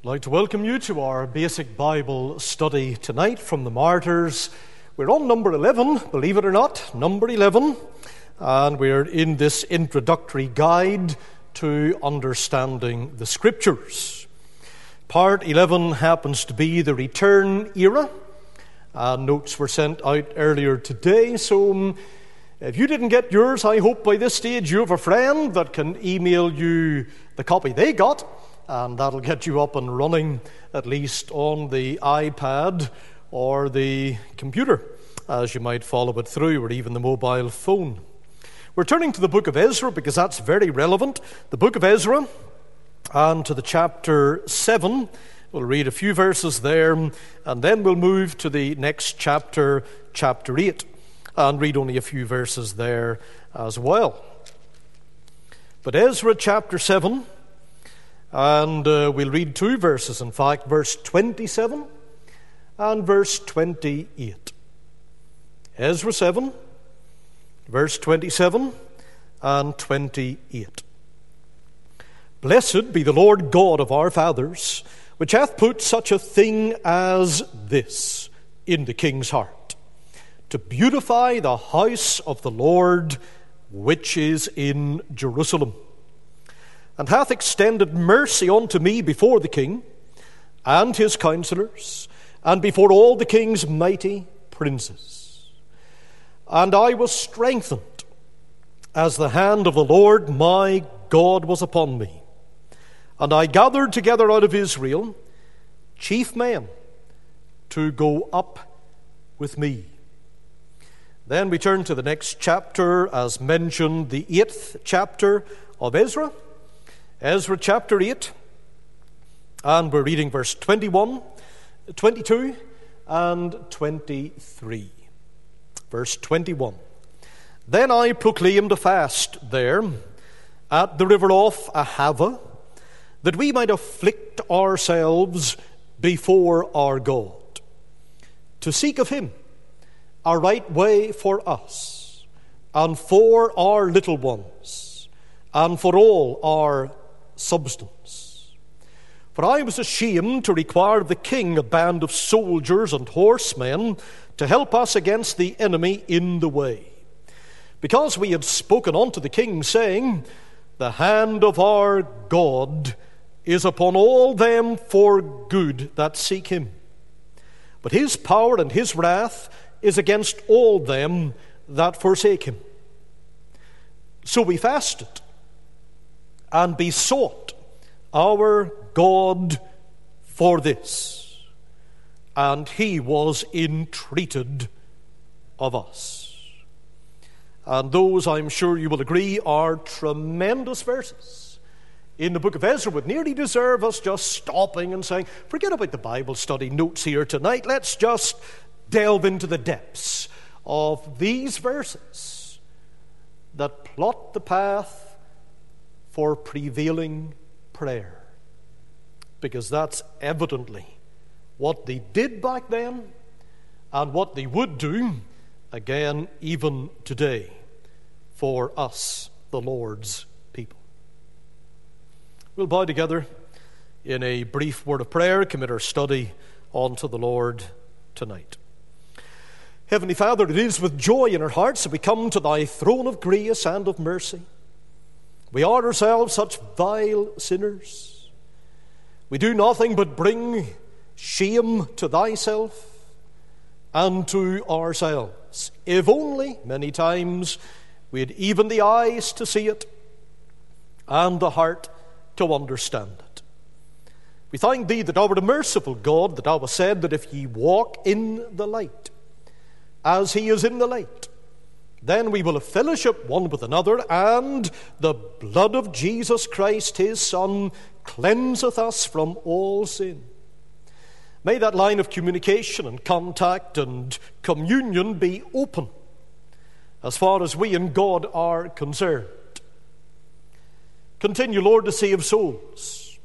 I'd like to welcome you to our basic Bible study tonight from the Martyrs. We're on number 11, believe it or not, number 11, and we're in this introductory guide to understanding the Scriptures. Part 11 happens to be the return era. Notes were sent out earlier today, so if you didn't get yours, I hope by this stage you have a friend that can email you the copy they got, and that'll get you up and running, at least on the iPad or the computer, as you might follow it through, or even the mobile phone. We're turning to the book of Ezra because that's very relevant. The book of Ezra, and to the chapter 7. We'll read a few verses there, and then we'll move to the next chapter, chapter 8, and read only a few verses there as well. But Ezra chapter 7, and we'll read two verses, in fact, verse 27 and verse 28. Ezra 7, verse 27 and 28. Blessed be the Lord God of our fathers, which hath put such a thing as this in the king's heart, to beautify the house of the Lord which is in Jerusalem, and hath extended mercy unto me before the king and his counselors, and before all the king's mighty princes. And I was strengthened, as the hand of the Lord my God was upon me. And I gathered together out of Israel chief men to go up with me. Then we turn to the next chapter, as mentioned, the 8th chapter of Ezra. Ezra chapter 8, and we're reading verse 21, 22, and 23. Verse 21. Then I proclaimed a fast there at the river of Ahava, that we might afflict ourselves before our God, to seek of him a right way for us, and for our little ones, and for all our substance. For I was ashamed to require of the king a band of soldiers and horsemen to help us against the enemy in the way, because we had spoken unto the king, saying, the hand of our God is upon all them for good that seek him. But his power and his wrath is against all them that forsake him. So we fasted and besought our God for this, and he was entreated of us. And those, I'm sure you will agree, are tremendous verses in the book of Ezra, would nearly deserve us just stopping and saying, forget about the Bible study notes here tonight. Let's just delve into the depths of these verses that plot the path for prevailing prayer. Because that's evidently what they did back then, and what they would do again even today for us, the Lord's people. We'll bow together in a brief word of prayer, commit our study unto the Lord tonight. Heavenly Father, it is with joy in our hearts that we come to thy throne of grace and of mercy. We are ourselves such vile sinners. We do nothing but bring shame to thyself and to ourselves. If only, many times, we had even the eyes to see it and the heart to understand it. We thank thee that thou art a merciful God, that thou hast said that if ye walk in the light, as he is in the light, then we will have fellowship one with another, and the blood of Jesus Christ, his Son, cleanseth us from all sin. May that line of communication and contact and communion be open as far as we and God are concerned. Continue, Lord, to save souls.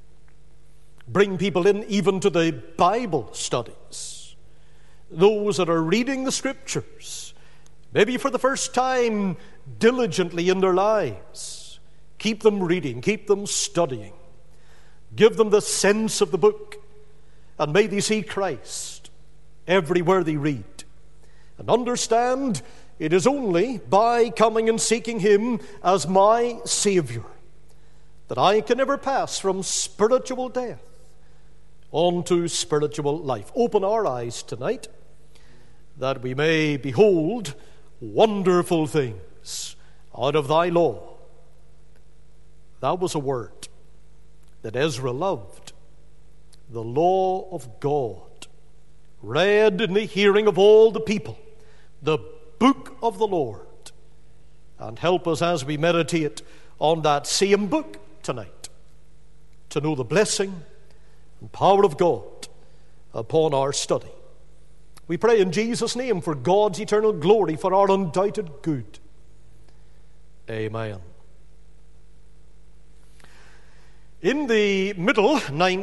Bring people in even to the Bible studies. Those that are reading the Scriptures, maybe for the first time, diligently in their lives. Keep them reading, keep them studying. Give them the sense of the book, and may they see Christ everywhere they read, and understand it is only by coming and seeking Him as my Savior that I can ever pass from spiritual death on to spiritual life. Open our eyes tonight that we may behold wonderful things out of thy law. That was a word that Ezra loved. The law of God, read in the hearing of all the people, the book of the Lord. And help us as we meditate on that same book tonight to know the blessing and power of God upon our study. We pray in Jesus' name for God's eternal glory, for our undoubted good. Amen. In the middle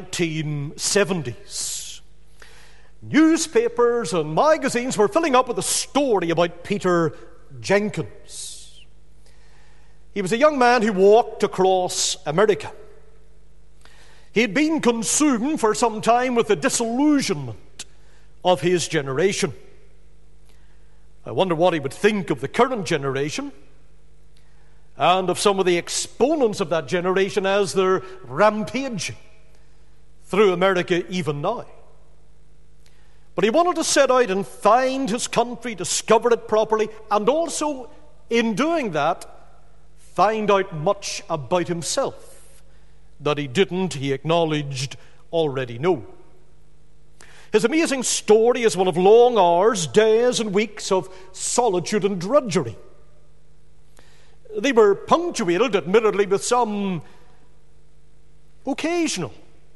1970s, newspapers and magazines were filling up with a story about Peter Jenkins. He was a young man who walked across America. He had been consumed for some time with the disillusionment of his generation. I wonder what he would think of the current generation and of some of the exponents of that generation as they're rampaging through America even now. But he wanted to set out and find his country, discover it properly, and also, in doing that, find out much about himself that he didn't, he acknowledged, already know. His amazing story is one of long hours, days and weeks of solitude and drudgery. They were punctuated, admittedly, with some occasional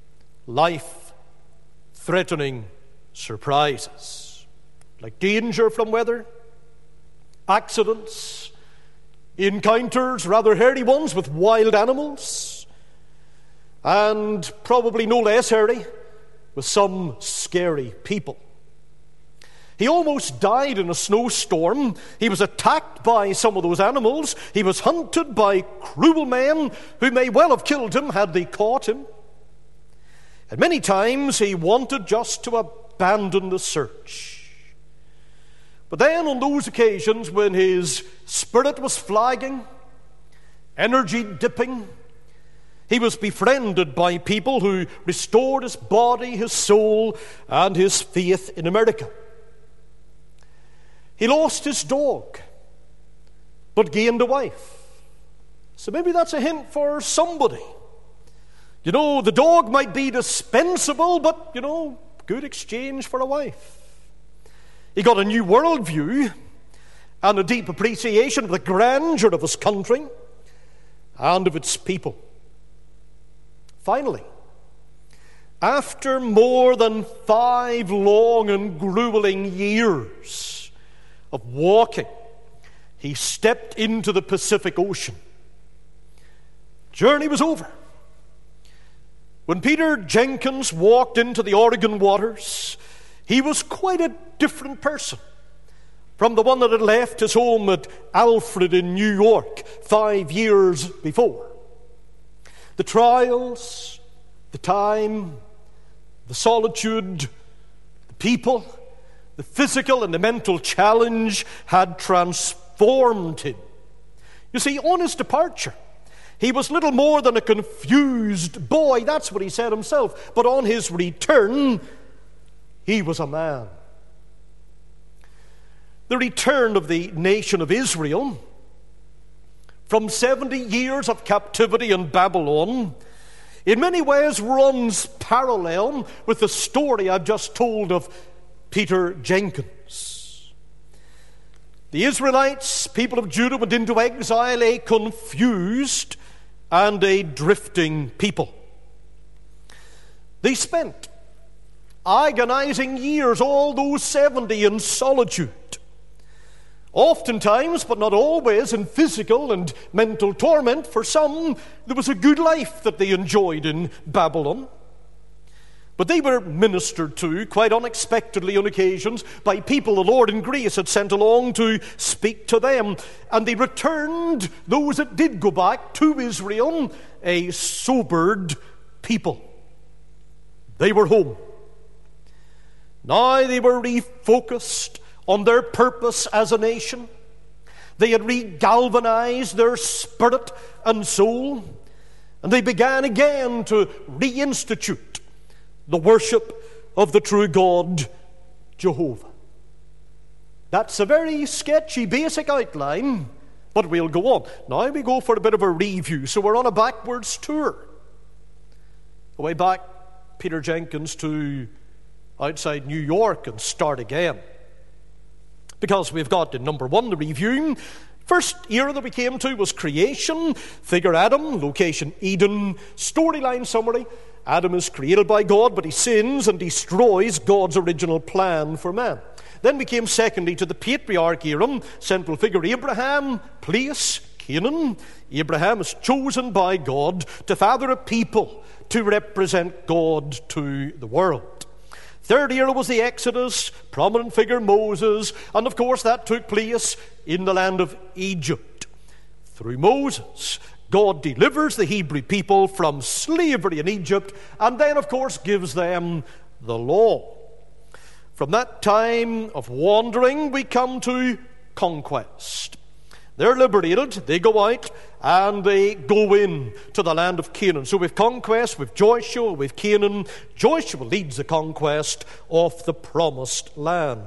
life-threatening surprises, like danger from weather, accidents, encounters, rather hairy ones, with wild animals, and probably no less hairy, with some scary people. He almost died in a snowstorm. He was attacked by some of those animals. He was hunted by cruel men who may well have killed him had they caught him. And many times he wanted just to abandon the search. But then on those occasions when his spirit was flagging, energy dipping, he was befriended by people who restored his body, his soul, and his faith in America. He lost his dog, but gained a wife. So maybe that's a hint for somebody. You know, the dog might be dispensable, but, you know, good exchange for a wife. He got a new worldview and a deep appreciation of the grandeur of his country and of its people. Finally, after more than 5 long and grueling years of walking, he stepped into the Pacific Ocean. Journey was over. When Peter Jenkins walked into the Oregon waters, he was quite a different person from the one that had left his home at Alfred in New York 5 years before. The trials, the time, the solitude, the people, the physical and the mental challenge had transformed him. You see, on his departure, he was little more than a confused boy. That's what he said himself. But on his return, he was a man. The return of the nation of Israel from 70 years of captivity in Babylon in many ways runs parallel with the story I've just told of Peter Jenkins. The Israelites, people of Judah, went into exile, a confused and a drifting people. They spent agonizing years, all those 70, in solitude. Oftentimes, but not always, in physical and mental torment. For some, there was a good life that they enjoyed in Babylon. But they were ministered to quite unexpectedly on occasions by people the Lord in grace had sent along to speak to them. And they returned, those that did go back, to Israel, a sobered people. They were home. Now they were refocused on their purpose as a nation. They had re-galvanized their spirit and soul, and they began again to reinstitute the worship of the true God, Jehovah. That's a very sketchy, basic outline, but we'll go on. Now we go for a bit of a review. So we're on a backwards tour. Way back, Peter Jenkins, to outside New York and start again. Because we've got in number 1 the review. First era that we came to was creation. Figure Adam, location Eden. Storyline summary: Adam is created by God, but he sins and destroys God's original plan for man. Then we came secondly to the patriarch era. Central figure Abraham. Place Canaan. Abraham is chosen by God to father a people to represent God to the world. Third era was the Exodus, prominent figure Moses, and of course that took place in the land of Egypt. Through Moses, God delivers the Hebrew people from slavery in Egypt, and then of course gives them the law. From that time of wandering, we come to conquest. They're liberated, they go out, and they go in to the land of Canaan. So we've conquest, we've Joshua, we've Canaan. Joshua leads the conquest of the promised land.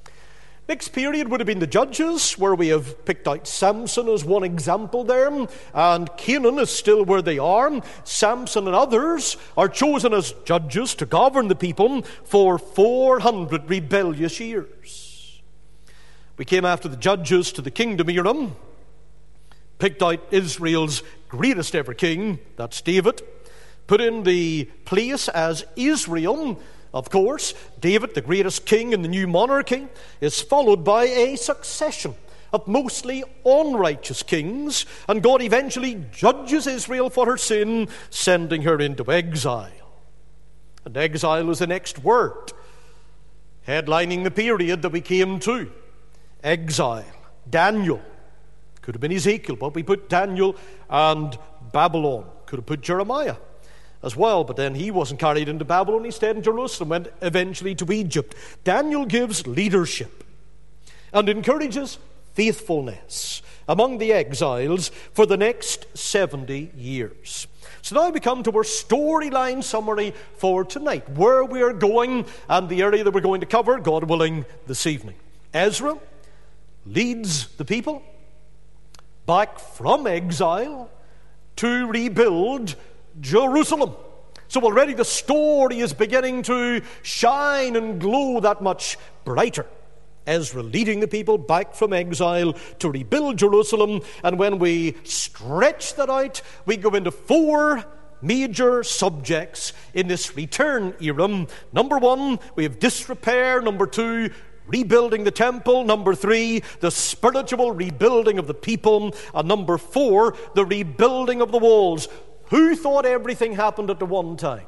Next period would have been the Judges, where we have picked out Samson as one example there, and Canaan is still where they are. Samson and others are chosen as judges to govern the people for 400 rebellious years. We came after the Judges to the kingdom era, picked out Israel's greatest ever king, that's David, put in the place as Israel. Of course, David, the greatest king in the new monarchy, is followed by a succession of mostly unrighteous kings, and God eventually judges Israel for her sin, sending her into exile. And exile is the next word, headlining the period that we came to. Exile. Daniel. Could have been Ezekiel, but we put Daniel and Babylon. Could have put Jeremiah as well, but then he wasn't carried into Babylon. He stayed in Jerusalem, went eventually to Egypt. Daniel gives leadership and encourages faithfulness among the exiles for the next 70 years. So now we come to our storyline summary for tonight, where we are going and the area that we're going to cover, God willing, this evening. Ezra leads the people back from exile to rebuild Jerusalem. So already the story is beginning to shine and glow that much brighter. Ezra leading the people back from exile to rebuild Jerusalem, and when we stretch that out, we go into 4 major subjects in this return era. Number 1, we have disrepair. Number 2, rebuilding the temple. Number 3, the spiritual rebuilding of the people. And number 4, the rebuilding of the walls. Who thought everything happened at the one time?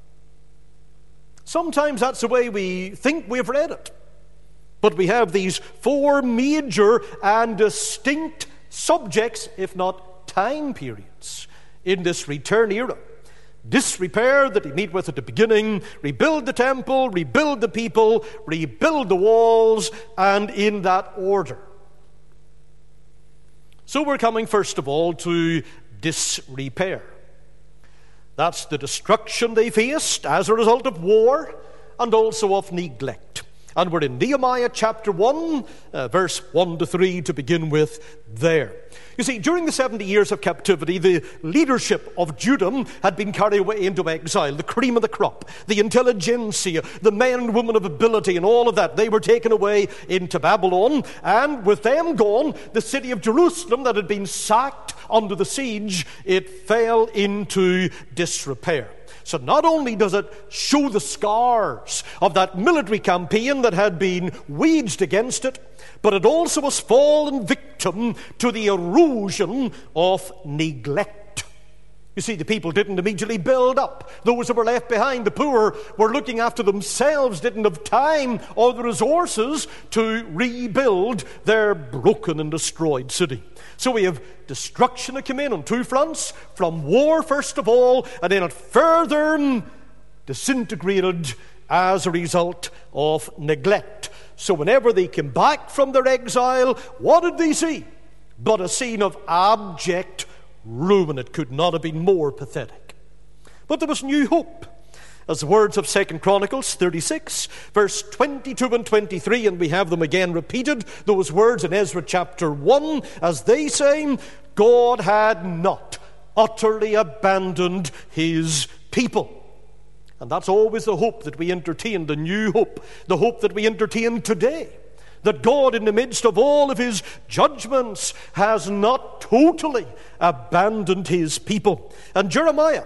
Sometimes that's the way we think we've read it. But we have these 4 major and distinct subjects, if not time periods, in this return era. Disrepair that he meet with at the beginning, rebuild the temple, rebuild the people, rebuild the walls, and in that order. So we're coming first of all to disrepair. That's the destruction they faced as a result of war and also of neglect. And we're in Nehemiah chapter 1, verse 1 to 3 to begin with there. You see, during the 70 years of captivity, the leadership of Judah had been carried away into exile, the cream of the crop, the intelligentsia, the men and women of ability and all of that. They were taken away into Babylon, and with them gone, the city of Jerusalem that had been sacked under the siege, it fell into disrepair. So not only does it show the scars of that military campaign that had been waged against it, but it also has fallen victim to the erosion of neglect. You see, the people didn't immediately build up. Those that were left behind, the poor, were looking after themselves, didn't have time or the resources to rebuild their broken and destroyed city. So we have destruction that came in on two fronts, from war first of all, and then it further disintegrated as a result of neglect. So whenever they came back from their exile, what did they see? But a scene of abject ruin. It could not have been more pathetic. But there was new hope. As the words of 2 Chronicles 36, verse 22 and 23, and we have them again repeated, those words in Ezra chapter 1, as they say, God had not utterly abandoned his people. And that's always the hope that we entertain, the new hope, the hope that we entertain today. That God, in the midst of all of his judgments, has not totally abandoned his people. And Jeremiah,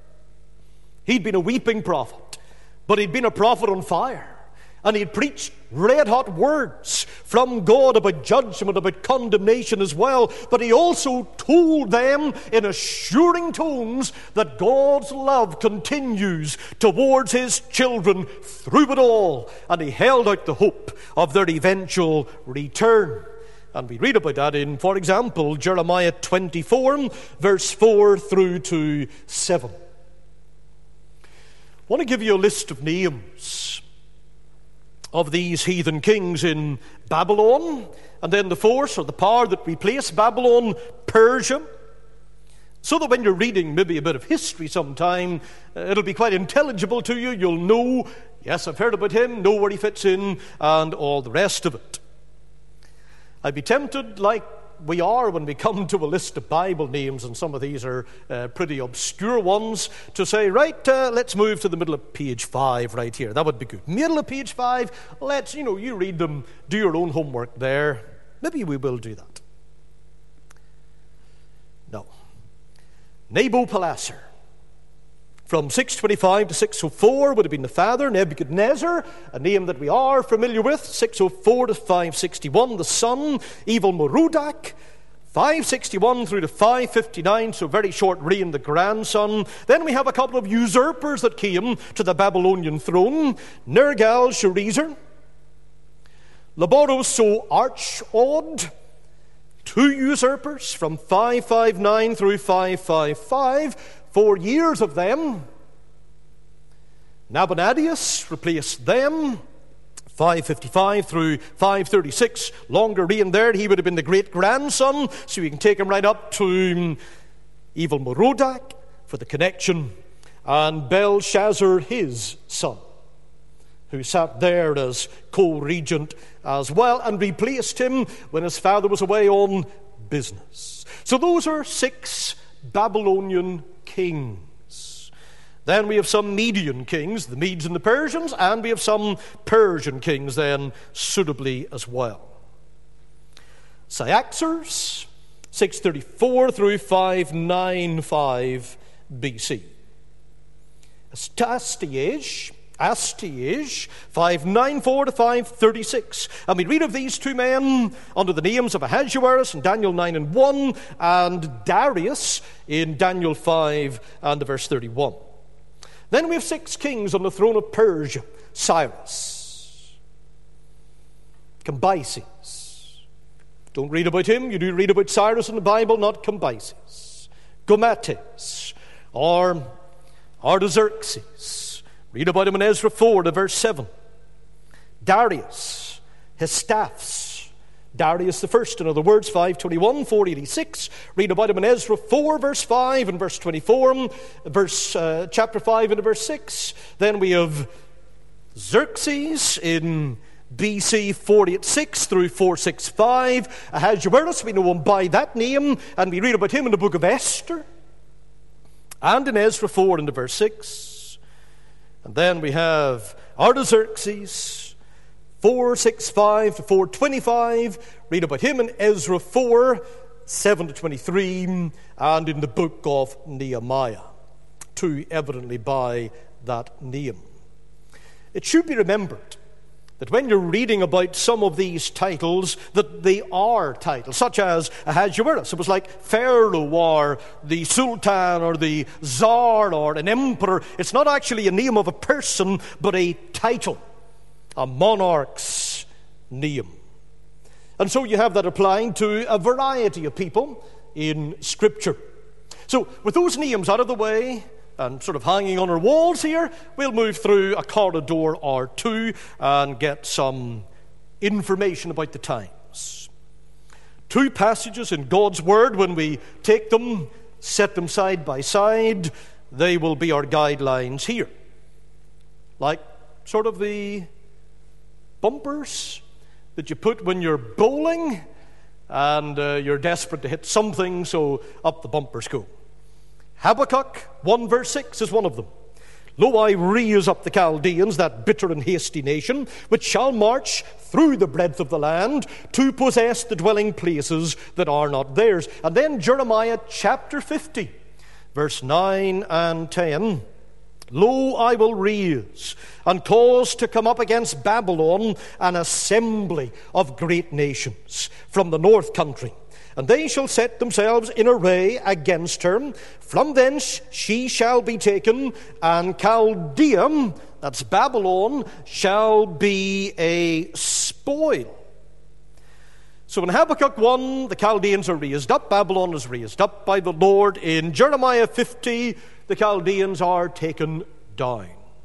he'd been a weeping prophet, but he'd been a prophet on fire. And he'd preached red-hot words from God about judgment, about condemnation as well. But he also told them in assuring tones that God's love continues towards his children through it all. And he held out the hope of their eventual return. And we read about that in, for example, Jeremiah 24, verse 4 through to 7. I want to give you a list of names of these heathen kings in Babylon, and then the force or the power that replaced Babylon, Persia, so that when you're reading maybe a bit of history sometime, it'll be quite intelligible to you. You'll know, yes, I've heard about him, know where he fits in, and all the rest of it. I'd be tempted, like we are when we come to a list of Bible names, and some of these are pretty obscure ones, to say, right, let's move to the middle of page 5 right here. That would be good. Middle of page 5, let's, you read them, do your own homework there. Maybe we will do that. No. Nabopolassar, from 625 to 604, would have been the father. Nebuchadnezzar, a name that we are familiar with, 604 to 561, the son. Evil-Merodach, 561 through to 559, so very short reign, the grandson. Then we have a couple of usurpers that came to the Babylonian throne. Nergal-Sharezer, Lobodo-So-Archod, two usurpers from 559 through 555, 4 years of them. Nabonidus replaced them, 555 through 536. Longer reign there. He would have been the great-grandson, so we can take him right up to Evil-Merodach for the connection, and Belshazzar, his son, who sat there as co-regent as well, and replaced him when his father was away on business. So those are 6 Babylonian kings. Then we have some Median kings, the Medes and the Persians, and we have some Persian kings then suitably as well. Cyaxares, 634 through 595 BC. Astyages, 594 to 536. And we read of these two men under the names of Ahasuerus in Daniel 9 and 1, and Darius in Daniel 5 and verse 31. Then we have 6 kings on the throne of Persia. Cyrus, Cambyses. Don't read about him. You do read about Cyrus in the Bible, not Cambyses. Gometes, or Artaxerxes. Read about him in Ezra 4 to verse 7. Darius, his staffs. Darius the first, in other words, 521, 486. Read about him in Ezra 4 verse 5 and verse 24, chapter 5 and verse 6. Then we have Xerxes in BC 486 through 465. Ahasuerus, we know him by that name, and we read about him in the book of Esther and in Ezra 4 and verse 6. And then we have Artaxerxes, 465 to 425. Read about him in Ezra 4, 7 to 23, and in the book of Nehemiah, 2 evidently by that name. It should be remembered that when you're reading about some of these titles, that they are titles, such as Ahasuerus. It was like Pharaoh or the Sultan or the Tsar or an emperor. It's not actually a name of a person, but a title, a monarch's name. And so you have that applying to a variety of people in Scripture. So with those names out of the way, and sort of hanging on our walls here, we'll move through a corridor or two and get some information about the times. Two passages in God's Word, when we take them, set them side by side, they will be our guidelines here. Like sort of the bumpers that you put when you're bowling and you're desperate to hit something, so up the bumpers go. Habakkuk 1 verse 6 is one of them. Lo, I raise up the Chaldeans, that bitter and hasty nation, which shall march through the breadth of the land to possess the dwelling places that are not theirs. And then Jeremiah chapter 50, verse 9 and 10. Lo, I will raise and cause to come up against Babylon an assembly of great nations from the north country. And they shall set themselves in array against her. From thence she shall be taken, and Chaldea, that's Babylon, shall be a spoil. So in Habakkuk 1, the Chaldeans are raised up, Babylon is raised up by the Lord. In Jeremiah 50, the Chaldeans are taken down.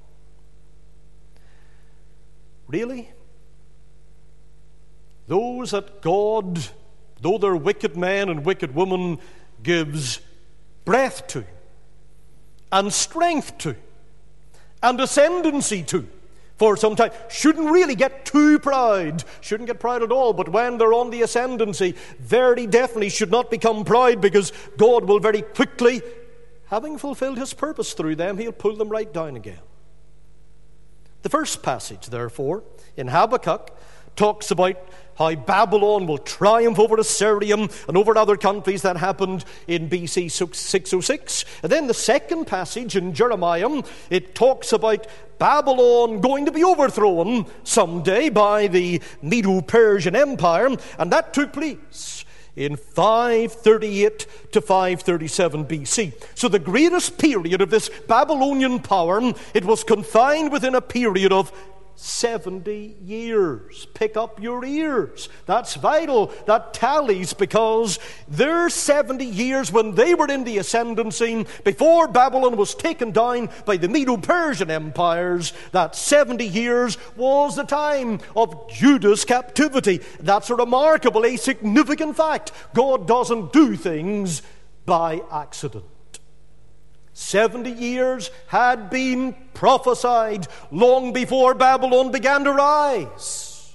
Really? Those that God, though they're wicked men and wicked women, gives breath to, and strength to, and ascendancy to, for some time, shouldn't really get too proud, shouldn't get proud at all, but when they're on the ascendancy, very definitely should not become proud, because God will very quickly, having fulfilled his purpose through them, he'll pull them right down again. The first passage, therefore, in Habakkuk, talks about how Babylon will triumph over Assyria and over other countries. That happened in BC 606. And then the second passage in Jeremiah, it talks about Babylon going to be overthrown someday by the Medo-Persian Empire, and that took place in 538 to 537 BC. So the greatest period of this Babylonian power, it was confined within a period of 70 years. Pick up your ears. That's vital. That tallies, because their 70 years when they were in the ascendancy, before Babylon was taken down by the Medo-Persian empires, that 70 years was the time of Judah's captivity. That's a remarkable, a significant fact. God doesn't do things by accident. 70 years had been prophesied long before Babylon began to rise.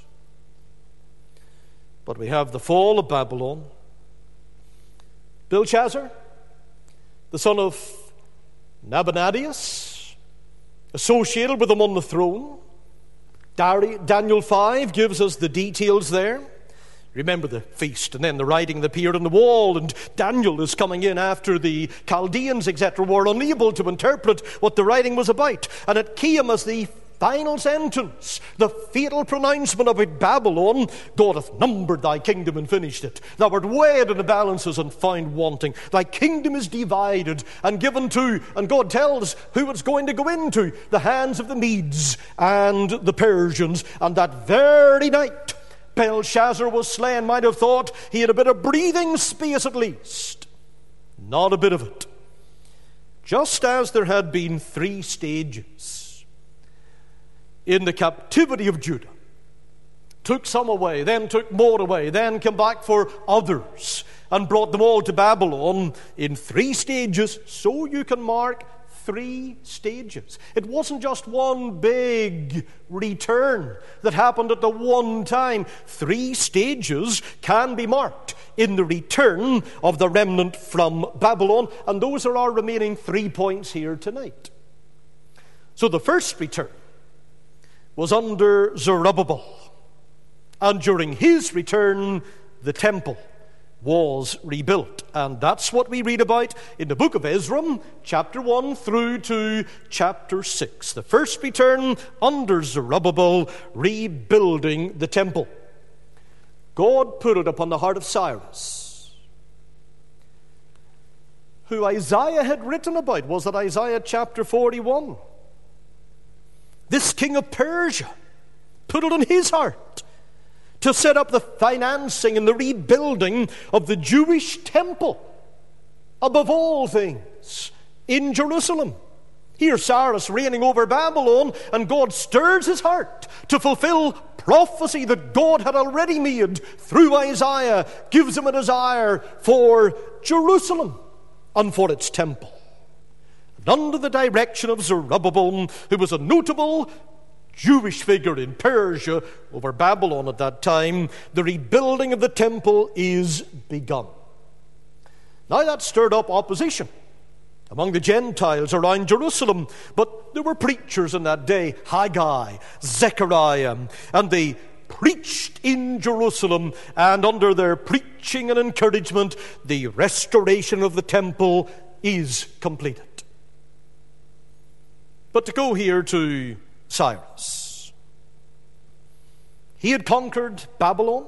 But we have the fall of Babylon. Belshazzar, the son of Nabonidus, associated with him on the throne. Daniel 5 gives us the details there. Remember the feast, and then the writing that appeared on the wall, and Daniel is coming in after the Chaldeans, etc., were unable to interpret what the writing was about. And it came as the final sentence, the fatal pronouncement of Babylon: God hath numbered thy kingdom and finished it. Thou art weighed in the balances and found wanting. Thy kingdom is divided and given to, and God tells who it's going to go into, the hands of the Medes and the Persians. And that very night Belshazzar was slain. Might have thought he had a bit of breathing space at least. Not a bit of it. Just as there had been 3 stages in the captivity of Judah. Took some away, then took more away, then came back for others and brought them all to Babylon in 3 stages. So you can mark 3 stages. It wasn't just one big return that happened at the one time. 3 stages can be marked in the return of the remnant from Babylon, and those are our remaining 3 points here tonight. So the first return was under Zerubbabel, and during his return the temple was rebuilt. And that's what we read about in the book of Ezra, chapter 1 through to chapter 6. The first return under Zerubbabel, rebuilding the temple. God put it upon the heart of Cyrus, who Isaiah had written about. Was it Isaiah chapter 41? This king of Persia put it on his heart to set up the financing and the rebuilding of the Jewish temple, above all things, in Jerusalem. Here Cyrus reigning over Babylon, and God stirs his heart to fulfill prophecy that God had already made through Isaiah, gives him a desire for Jerusalem and for its temple. And under the direction of Zerubbabel, who was a notable Jewish figure in Persia over Babylon at that time, the rebuilding of the temple is begun. Now that stirred up opposition among the Gentiles around Jerusalem, but there were preachers in that day, Haggai, Zechariah, and they preached in Jerusalem, and under their preaching and encouragement, the restoration of the temple is completed. But to go here to Cyrus. He had conquered Babylon,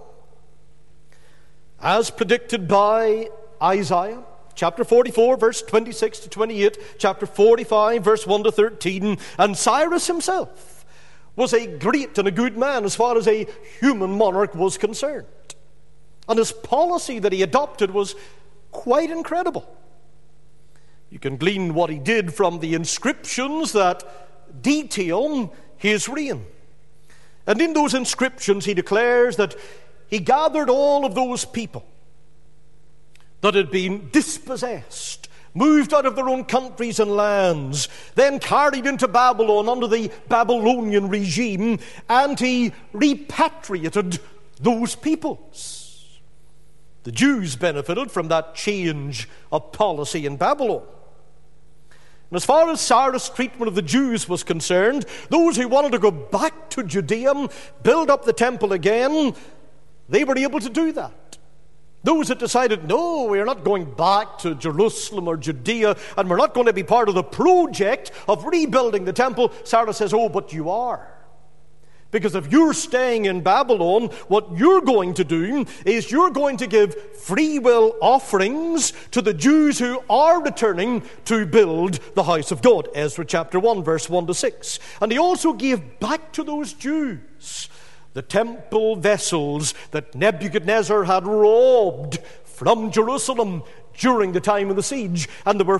as predicted by Isaiah, chapter 44, verse 26 to 28, chapter 45, verse 1 to 13, and Cyrus himself was a great and a good man as far as a human monarch was concerned. And his policy that he adopted was quite incredible. You can glean what he did from the inscriptions that detail his reign. And in those inscriptions he declares that he gathered all of those people that had been dispossessed, moved out of their own countries and lands, then carried into Babylon under the Babylonian regime, and he repatriated those peoples. The Jews benefited from that change of policy in Babylon. And as far as Cyrus' treatment of the Jews was concerned, those who wanted to go back to Judea, build up the temple again, they were able to do that. Those that decided, no, we're not going back to Jerusalem or Judea, and we're not going to be part of the project of rebuilding the temple, Cyrus says, oh, but you are. Because if you're staying in Babylon, what you're going to do is you're going to give free will offerings to the Jews who are returning to build the house of God. Ezra chapter 1, verse 1 to 6. And he also gave back to those Jews the temple vessels that Nebuchadnezzar had robbed from Jerusalem during the time of the siege. And there were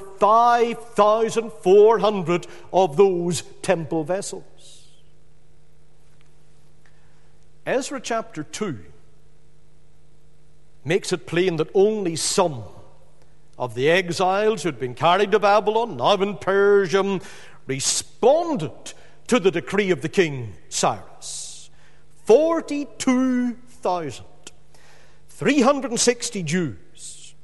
5,400 of those temple vessels. Ezra chapter 2 makes it plain that only some of the exiles who had been carried to Babylon, now in Persia, responded to the decree of the king Cyrus. 42,360 Jews,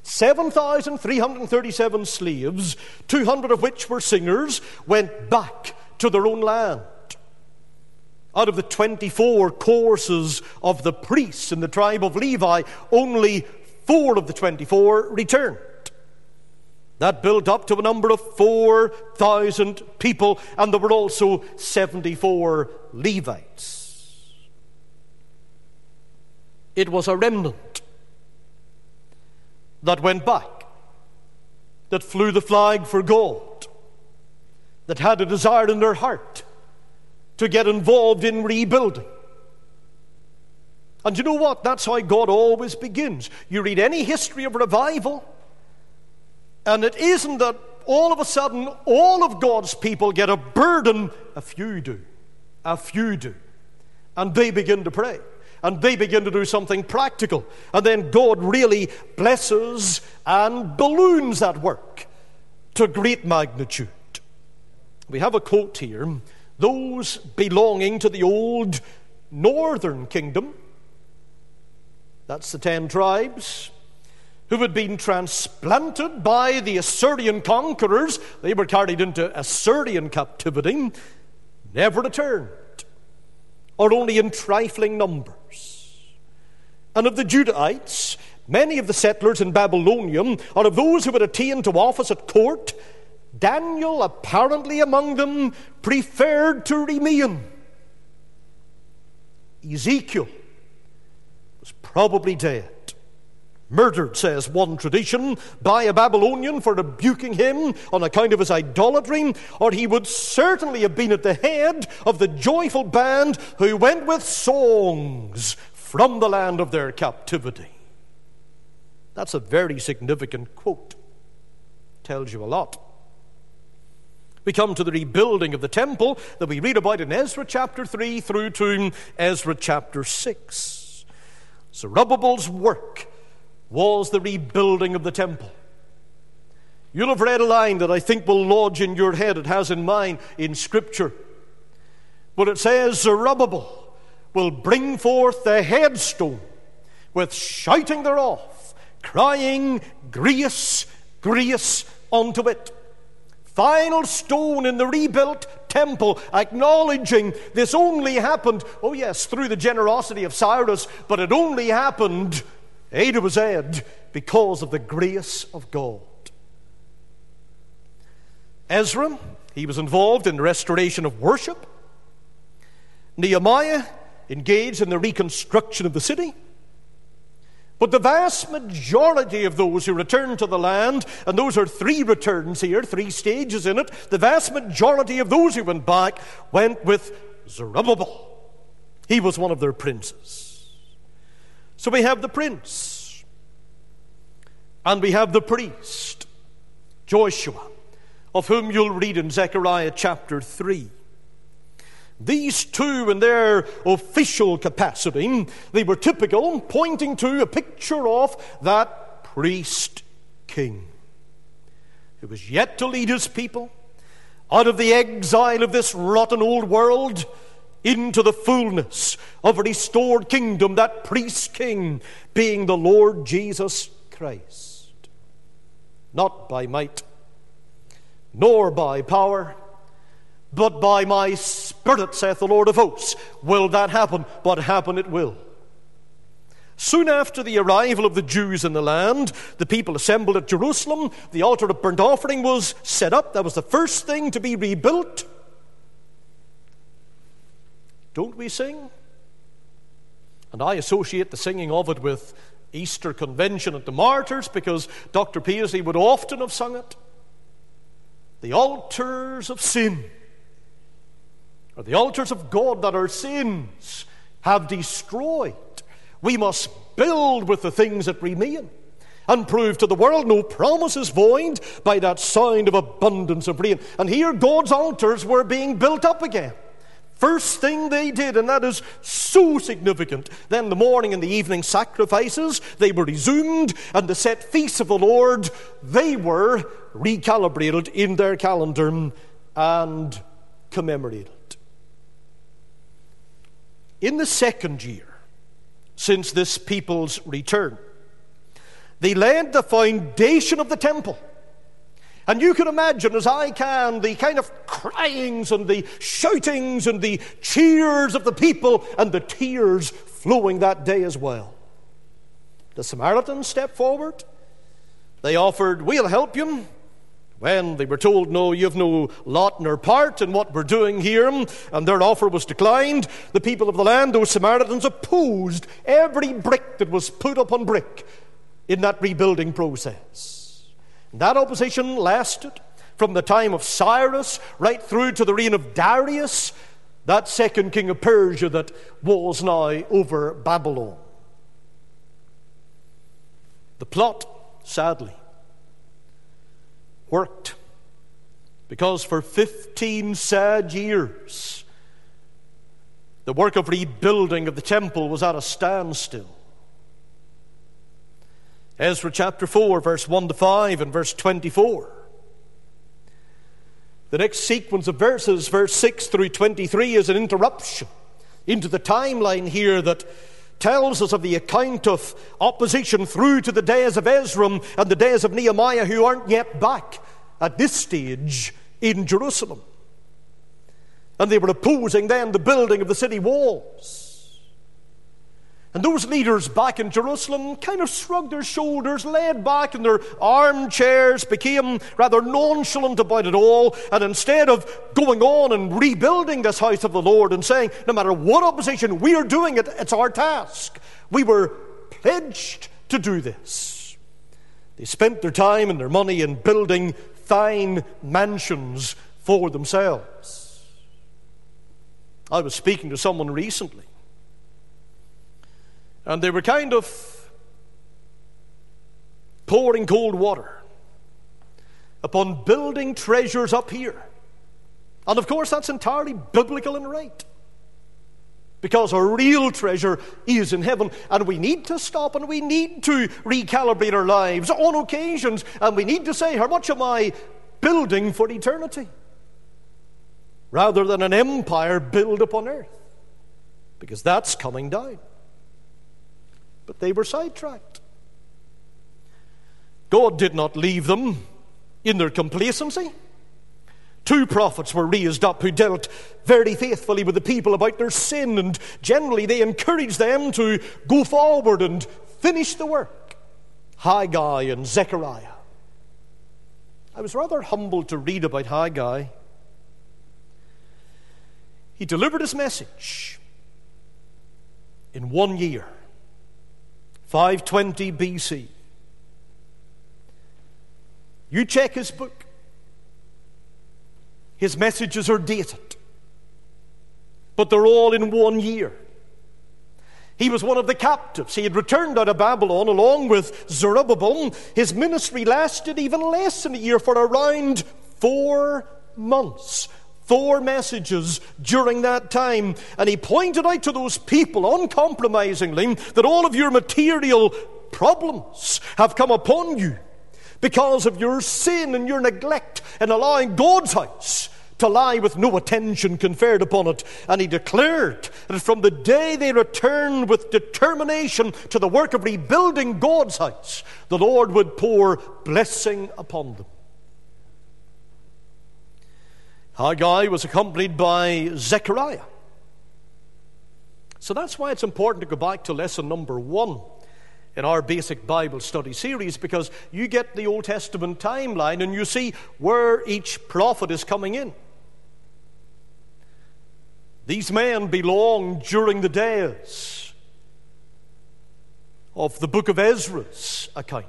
7,337 slaves, 200 of which were singers, went back to their own land. Out of the 24 courses of the priests in the tribe of Levi, only 4 of the 24 returned. That built up to a number of 4,000 people, and there were also 74 Levites. It was a remnant that went back, that flew the flag for God, that had a desire in their heart to get involved in rebuilding. And you know what? That's how God always begins. You read any history of revival, and it isn't that all of a sudden all of God's people get a burden. A few do. A few do. And they begin to pray. And they begin to do something practical. And then God really blesses and balloons that work to great magnitude. We have a quote here. Those belonging to the old northern kingdom, that's the 10 tribes, who had been transplanted by the Assyrian conquerors, they were carried into Assyrian captivity, never returned, or only in trifling numbers. And of the Judahites, many of the settlers in Babylonia are of those who had attained to office at court. Daniel, apparently among them, preferred to remain. Ezekiel was probably dead. Murdered, says one tradition, by a Babylonian for rebuking him on account of his idolatry, or he would certainly have been at the head of the joyful band who went with songs from the land of their captivity. That's a very significant quote. Tells you a lot. We come to the rebuilding of the temple that we read about in Ezra chapter 3 through to Ezra chapter 6. Zerubbabel's work was the rebuilding of the temple. You'll have read a line that I think will lodge in your head. It has in mine in Scripture. But it says, Zerubbabel will bring forth the headstone with shouting thereof, crying, Grace, grace unto it. Final stone in the rebuilt temple, acknowledging this only happened, oh yes, through the generosity of Cyrus, but it only happened A to Z because of the grace of God. Ezra, he was involved in the restoration of worship. Nehemiah engaged in the reconstruction of the city. But the vast majority of those who returned to the land, and those are 3 returns here, 3 stages in it, the vast majority of those who went back went with Zerubbabel. He was one of their princes. So we have the prince, and we have the priest, Joshua, of whom you'll read in Zechariah chapter 3. These two, in their official capacity, they were typical, pointing to a picture of that priest king who was yet to lead his people out of the exile of this rotten old world into the fullness of a restored kingdom, that priest king being the Lord Jesus Christ. Not by might, nor by power, but by my Spirit, saith the Lord of hosts, will that happen, but happen it will. Soon after the arrival of the Jews in the land, the people assembled at Jerusalem. The altar of burnt offering was set up. That was the first thing to be rebuilt. Don't we sing? And I associate the singing of it with Easter Convention at the Martyrs, because Dr. Paisley would often have sung it. The altars of sin, or the altars of God that our sins have destroyed. We must build with the things that remain, and prove to the world no promise is void by that sound of abundance of rain. And here God's altars were being built up again. First thing they did, and that is so significant. Then the morning and the evening sacrifices, they were resumed, and the set feasts of the Lord, they were recalibrated in their calendar and commemorated. In the second year since this people's return, they laid the foundation of the temple. And you can imagine, as I can, the kind of cryings and the shoutings and the cheers of the people and the tears flowing that day as well. The Samaritans stepped forward. They offered, we'll help you. When they were told, no, you have no lot nor part in what we're doing here, and their offer was declined, the people of the land, those Samaritans, opposed every brick that was put upon brick in that rebuilding process. That opposition lasted from the time of Cyrus right through to the reign of Darius, that second king of Persia that was now over Babylon. The plot, sadly, worked, because for 15 sad years the work of rebuilding of the temple was at a standstill. Ezra chapter 4, verse 1 to 5 and verse 24. The next sequence of verses, verse 6 through 23, is an interruption into the timeline here that tells us of the account of opposition through to the days of Ezra and the days of Nehemiah, who aren't yet back at this stage in Jerusalem. And they were opposing then the building of the city walls. And those leaders back in Jerusalem kind of shrugged their shoulders, laid back in their armchairs, became rather nonchalant about it all, and instead of going on and rebuilding this house of the Lord and saying, no matter what opposition, we are doing it, it's our task. We were pledged to do this. They spent their time and their money in building fine mansions for themselves. I was speaking to someone recently, and they were kind of pouring cold water upon building treasures up here. And of course, that's entirely biblical and right, because our real treasure is in heaven. And we need to stop and we need to recalibrate our lives on occasions. And we need to say, how much am I building for eternity? Rather than an empire built upon earth. Because that's coming down. But they were sidetracked. God did not leave them in their complacency. 2 prophets were raised up who dealt very faithfully with the people about their sin, and generally they encouraged them to go forward and finish the work. Haggai and Zechariah. I was rather humbled to read about Haggai. He delivered his message in 1 year, 520 BC. You check his book. His messages are dated, but they're all in 1 year. He was one of the captives. He had returned out of Babylon along with Zerubbabel. His ministry lasted even less than a year, for around 4 months. 4 messages during that time. And he pointed out to those people uncompromisingly that all of your material problems have come upon you because of your sin and your neglect in allowing God's house to lie with no attention conferred upon it. And he declared that from the day they returned with determination to the work of rebuilding God's house, the Lord would pour blessing upon them. Haggai was accompanied by Zechariah. So that's why it's important to go back to lesson number 1 in our basic Bible study series, because you get the Old Testament timeline and you see where each prophet is coming in. These men belong during the days of the book of Ezra's account.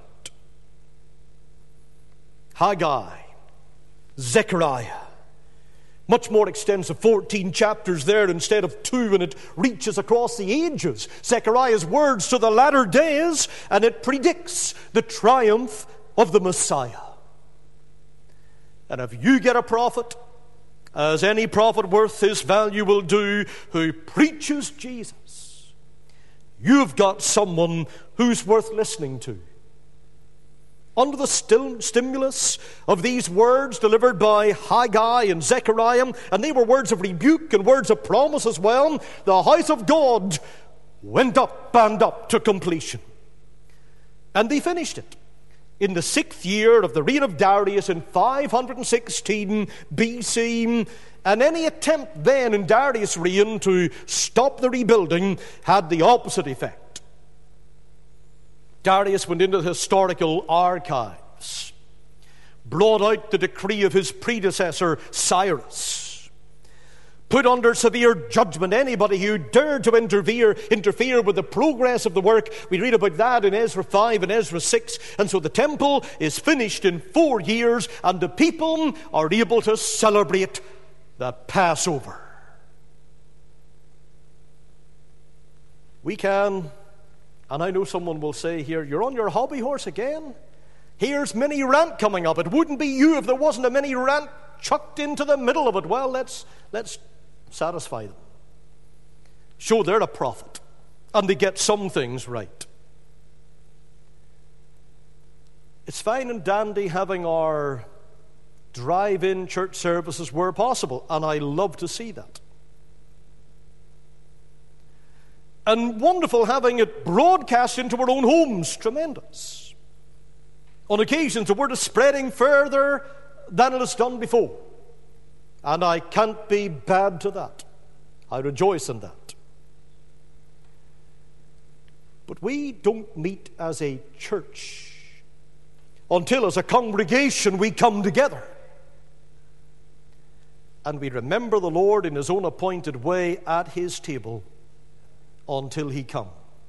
Haggai, Zechariah, much more extensive, 14 chapters there instead of 2, and it reaches across the ages. Zechariah's words to the latter days, and it predicts the triumph of the Messiah. And if you get a prophet, as any prophet worth his value will do, who preaches Jesus, you've got someone who's worth listening to. Under the stimulus of these words delivered by Haggai and Zechariah, and they were words of rebuke and words of promise as well, the house of God went up and up to completion. And they finished it in the 6th year of the reign of Darius in 516 BC. And any attempt then in Darius' reign to stop the rebuilding had the opposite effect. Darius went into the historical archives, brought out the decree of his predecessor Cyrus, put under severe judgment anybody who dared to interfere with the progress of the work. We read about that in Ezra 5 and Ezra 6. And so the temple is finished in 4 years, and the people are able to celebrate the Passover. We can. And I know someone will say here, you're on your hobby horse again? Here's mini rant coming up. It wouldn't be you if there wasn't a mini rant chucked into the middle of it. Well, let's satisfy them. Show they're a prophet, and they get some things right. It's fine and dandy having our drive-in church services where possible, and I love to see that. And wonderful having it broadcast into our own homes. Tremendous. On occasions, the word is spreading further than it has done before. And I can't be bad to that. I rejoice in that. But we don't meet as a church until as a congregation we come together and we remember the Lord in his own appointed way at his table until he come.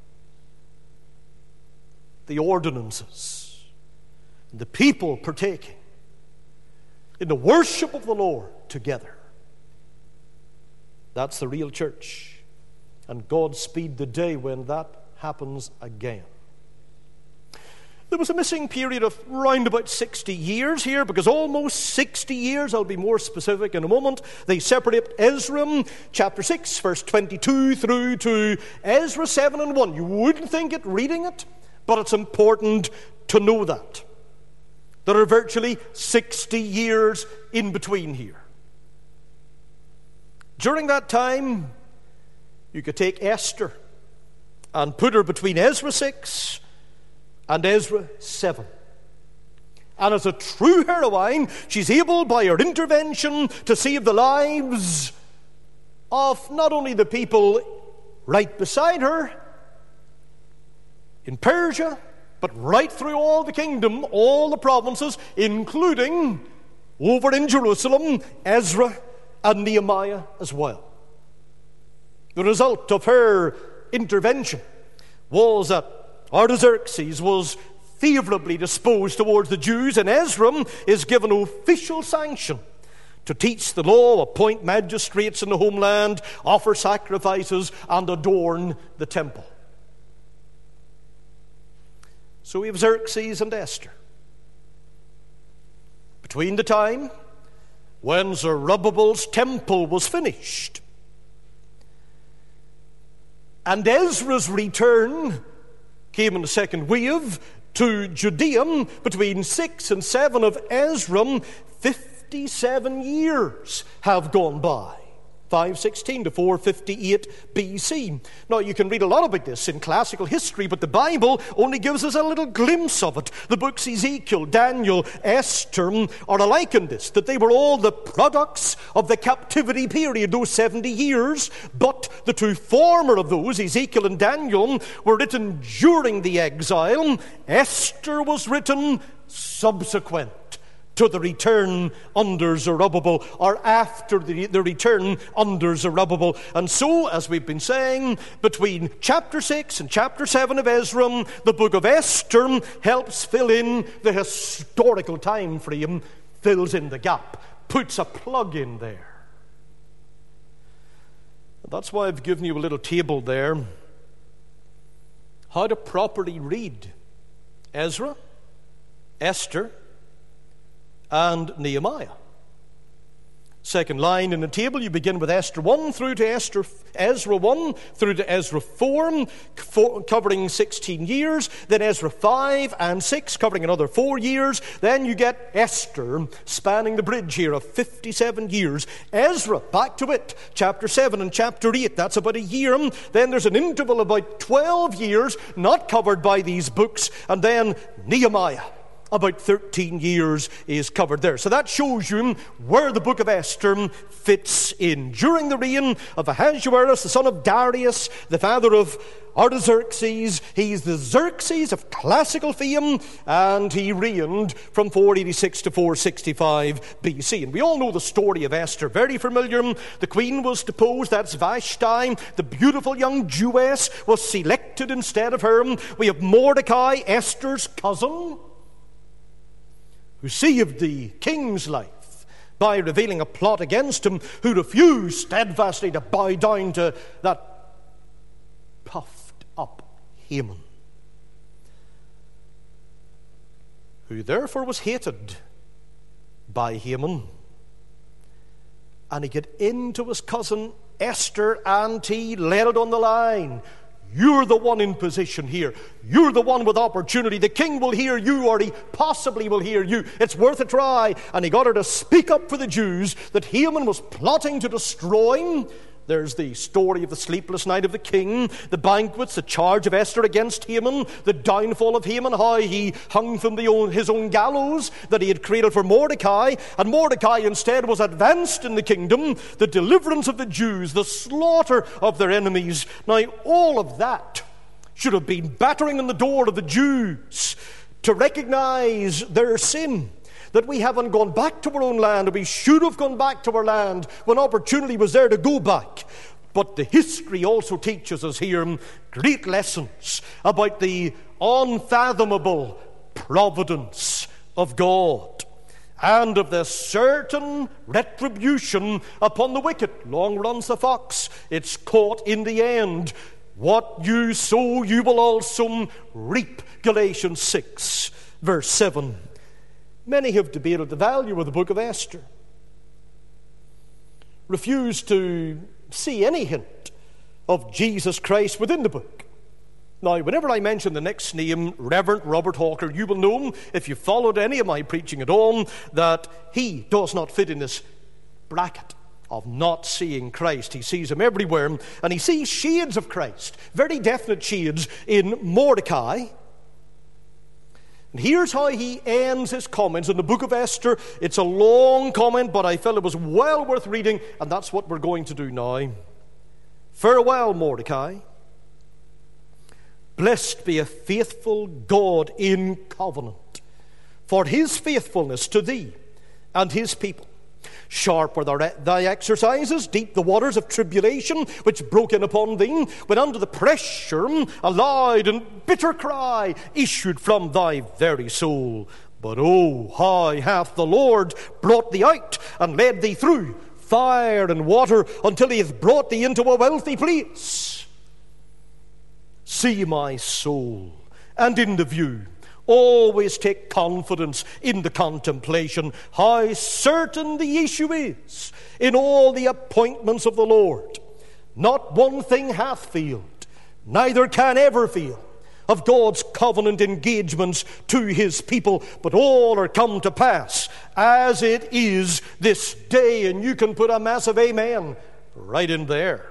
The ordinances, and the people partaking in the worship of the Lord together. That's the real church. And God speed the day when that happens again. There was a missing period of round about 60 years here, because almost 60 years, I'll be more specific in a moment, they separate Ezra chapter 6, verse 22 through to Ezra 7 and 1. You wouldn't think it reading it, but it's important to know that. There are virtually 60 years in between here. During that time, you could take Esther and put her between Ezra 6 and Ezra 7. And as a true heroine, she's able by her intervention to save the lives of not only the people right beside her in Persia, but right through all the kingdom, all the provinces, including over in Jerusalem, Ezra and Nehemiah as well. The result of her intervention was that Artaxerxes was favorably disposed towards the Jews, and Ezra is given official sanction to teach the law, appoint magistrates in the homeland, offer sacrifices, and adorn the temple. So we have Xerxes and Esther. Between the time when Zerubbabel's temple was finished and Ezra's return came in the second wave to Judea, between 6 and 7 of Ezra, 57 years have gone by. 516 to 458 BC. Now, you can read a lot about this in classical history, but the Bible only gives us a little glimpse of it. The books Ezekiel, Daniel, Esther are alike in this, that they were all the products of the captivity period, those 70 years, but the two former of those, Ezekiel and Daniel, were written during the exile. Esther was written subsequent to the return under Zerubbabel, or after the return under Zerubbabel. And so, as we've been saying, between chapter 6 and chapter 7 of Ezra, the book of Esther helps fill in the historical time frame, fills in the gap, puts a plug in there. That's why I've given you a little table there. How to properly read Ezra, Esther, and Nehemiah. Second line in the table, you begin with Ezra 1 through to Ezra 1 through to Ezra 4, covering 16 years. Then Ezra 5 and 6, covering another 4 years. Then you get Esther, spanning the bridge here of 57 years. Ezra, back to it, chapter 7 and chapter 8, that's about a year. Then there's an interval of about 12 years, not covered by these books. And then Nehemiah, about 13 years is covered there. So that shows you where the book of Esther fits in. During the reign of Ahasuerus, the son of Darius, the father of Artaxerxes, he's the Xerxes of classical fame, and he reigned from 486 to 465 BC. And we all know the story of Esther, very familiar. The queen was deposed, that's Vashti. The beautiful young Jewess was selected instead of her. We have Mordecai, Esther's cousin, who saved the king's life by revealing a plot against him, who refused steadfastly to bow down to that puffed up Haman, who therefore was hated by Haman. And he got into his cousin Esther and he laid it on the line. You're the one in position here. You're the one with opportunity. The king will hear you, or he possibly will hear you. It's worth a try. And he got her to speak up for the Jews that Haman was plotting to destroy. There's the story of the sleepless night of the king, the banquets, the charge of Esther against Haman, the downfall of Haman, how he hung from his own gallows that he had created for Mordecai, and Mordecai instead was advanced in the kingdom, the deliverance of the Jews, the slaughter of their enemies. Now, all of that should have been battering on the door of the Jews to recognize their sin, that we haven't gone back to our own land, and we should have gone back to our land when opportunity was there to go back. But the history also teaches us here great lessons about the unfathomable providence of God and of the certain retribution upon the wicked. Long runs the fox, it's caught in the end. What you sow, you will also reap. Galatians 6, verse 7. Many have debated the value of the book of Esther, refused to see any hint of Jesus Christ within the book. Now, whenever I mention the next name, Reverend Robert Hawker, you will know, if you followed any of my preaching at all, that he does not fit in this bracket of not seeing Christ. He sees him everywhere, and he sees shades of Christ, very definite shades, in Mordecai. And here's how he ends his comments in the book of Esther. It's a long comment, but I felt it was well worth reading, and that's what we're going to do now. Farewell, Mordecai. Blessed be a faithful God in covenant, for his faithfulness to thee and his people. Sharp were thy exercises, deep the waters of tribulation which broke in upon thee, when under the pressure a loud and bitter cry issued from thy very soul. But oh, how hath the Lord brought thee out, and led thee through fire and water, until he hath brought thee into a wealthy place. See, my soul, and in the view, always take confidence in the contemplation, how certain the issue is in all the appointments of the Lord. Not one thing hath failed, neither can ever fail, of God's covenant engagements to his people, but all are come to pass as it is this day. And you can put a massive amen right in there.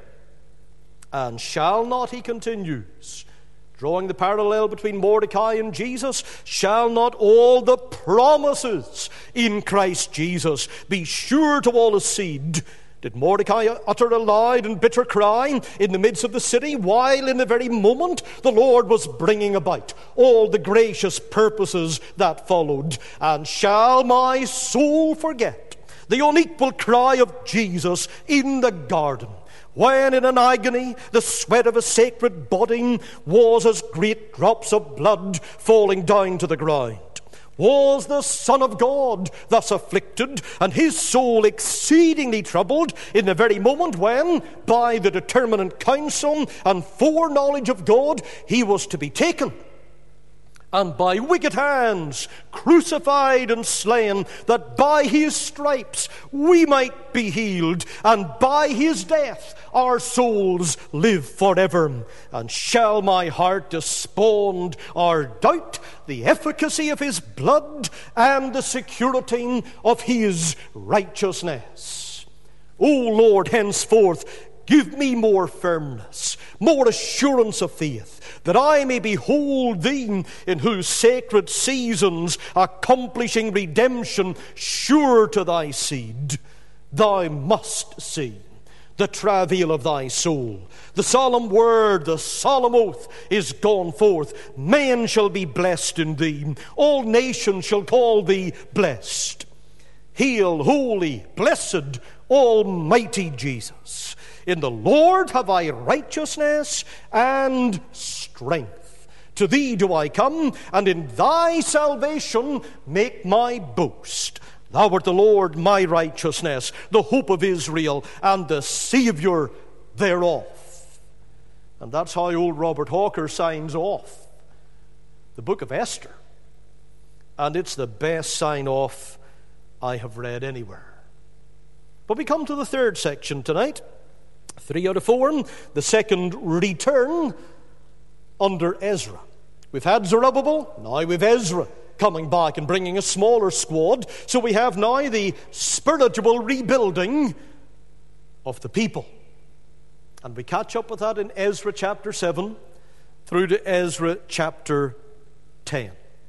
And shall not, he continues, drawing the parallel between Mordecai and Jesus, shall not all the promises in Christ Jesus be sure to all his seed? Did Mordecai utter a loud and bitter cry in the midst of the city, while in the very moment the Lord was bringing about all the gracious purposes that followed? And shall my soul forget the unequal cry of Jesus in the garden, when in an agony the sweat of a sacred body was as great drops of blood falling down to the ground? Was the Son of God thus afflicted, and his soul exceedingly troubled, in the very moment when, by the determinate counsel and foreknowledge of God, he was to be taken and by wicked hands crucified and slain, that by his stripes we might be healed, and by his death our souls live forever? And shall my heart despond or doubt the efficacy of his blood and the security of his righteousness? O Lord, henceforth give me more firmness, more assurance of faith, that I may behold thee, in whose sacred seasons accomplishing redemption, sure to thy seed. Thou must see the travail of thy soul. The solemn word, the solemn oath is gone forth. Men shall be blessed in thee. All nations shall call thee blessed. Hail, holy, blessed, almighty Jesus. In the Lord have I righteousness and strength. To thee do I come, and in thy salvation make my boast. Thou art the Lord my righteousness, the hope of Israel, and the Saviour thereof. And that's how old Robert Hawker signs off the book of Esther. And it's the best sign-off I have read anywhere. But we come to the third section tonight. 3 out of 4, the second return under Ezra. We've had Zerubbabel, now we've Ezra coming back and bringing a smaller squad. So we have now the spiritual rebuilding of the people. And we catch up with that in Ezra chapter 7 through to Ezra chapter 10.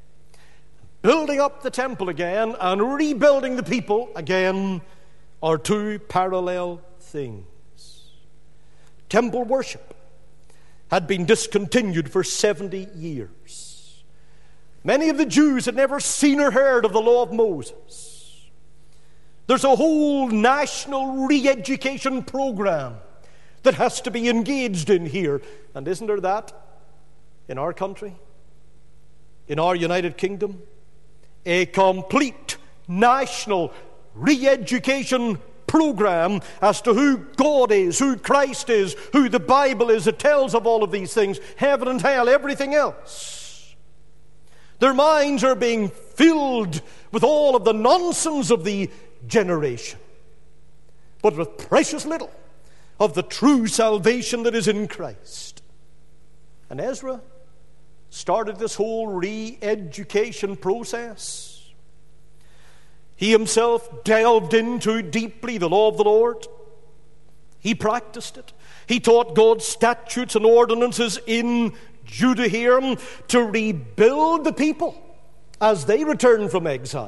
Building up the temple again and rebuilding the people again are two parallel things. Temple worship had been discontinued for 70 years. Many of the Jews had never seen or heard of the law of Moses. There's a whole national re-education program that has to be engaged in here. And isn't there that in our country? In our United Kingdom? A complete national re-education program as to who God is, who Christ is, who the Bible is. It tells of all of these things, heaven and hell, everything else. Their minds are being filled with all of the nonsense of the generation, but with precious little of the true salvation that is in Christ. And Ezra started this whole re-education process. He himself delved into deeply the law of the Lord. He practiced it. He taught God's statutes and ordinances in Judaism to rebuild the people as they returned from exile.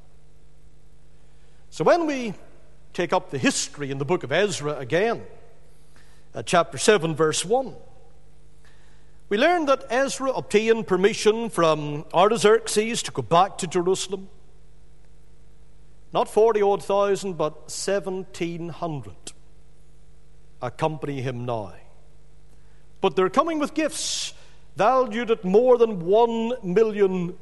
So when we take up the history in the book of Ezra again, at chapter 7, verse 1, we learn that Ezra obtained permission from Artaxerxes to go back to Jerusalem. Not 40-odd thousand, but 1,700 accompany him now. But they're coming with gifts valued at more than £1 million.